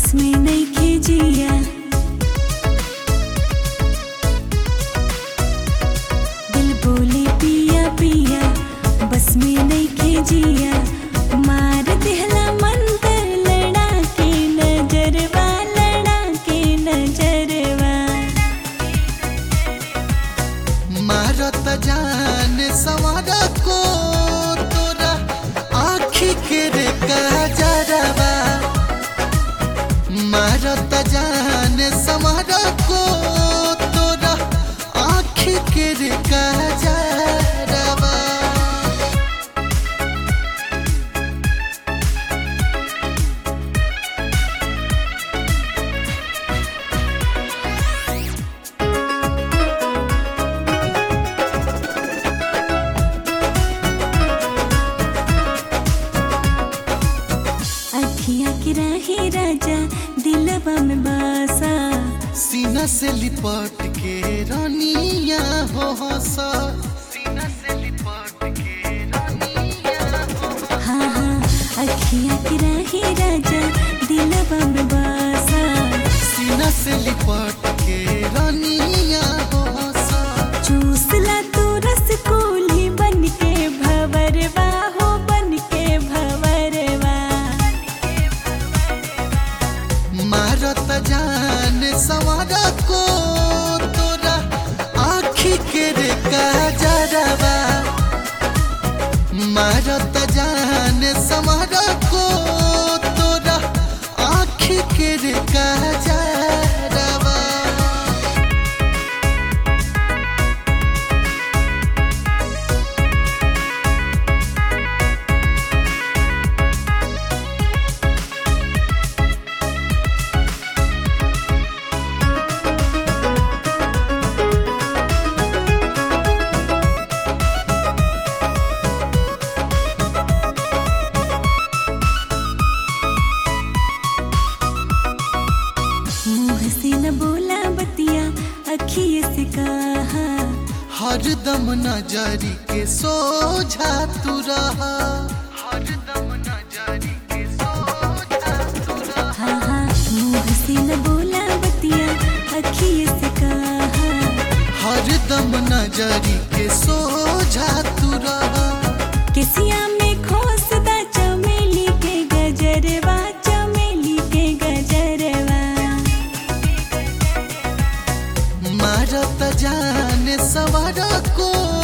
बस में नइखे जिया। दिल बोले पिया पिया बस में नइखे जिया। मार दिहला मंतर लड़ा के नजरवा, लड़ा के नजरवा। मारत जान सवारा को तोरा आँखी के रे काजरवा। मारत जान सवारा को तोरा आँखी के रे काजरवा। अखियाँ की राही राजा दिलवा में बसा। सीना से लिपट के रानिया हो हंसा। सीना से लिपट के रानिया हो हंसा। हाँ हाँ अखियाँ की राही राजा दिलवा में बसा। सीना से लिपट के रानिया हो हंसा। चूसला तू रसगुल्ली बन के भंवरवा हो, बन के भंवरवा। मारत जान सवारा को तोरा आँखी के रे काजरवा। मारत जान सवारा को तोरा आँखी के रे काजरवा। मुँह से न बोला बतिया अखिए से कहा। हरदम नजरी के सोझा तू रहा। हरदम नजरी के सोझा तू रहा। हाँ हाँ मुँह से न बोला बतिया अखिए से कहा। हरदम नजरी के सोझा तू रहा। केसिया में खोसदा चमेली के गजरवा, चमेली के गजरवा। मारत जान सवारा को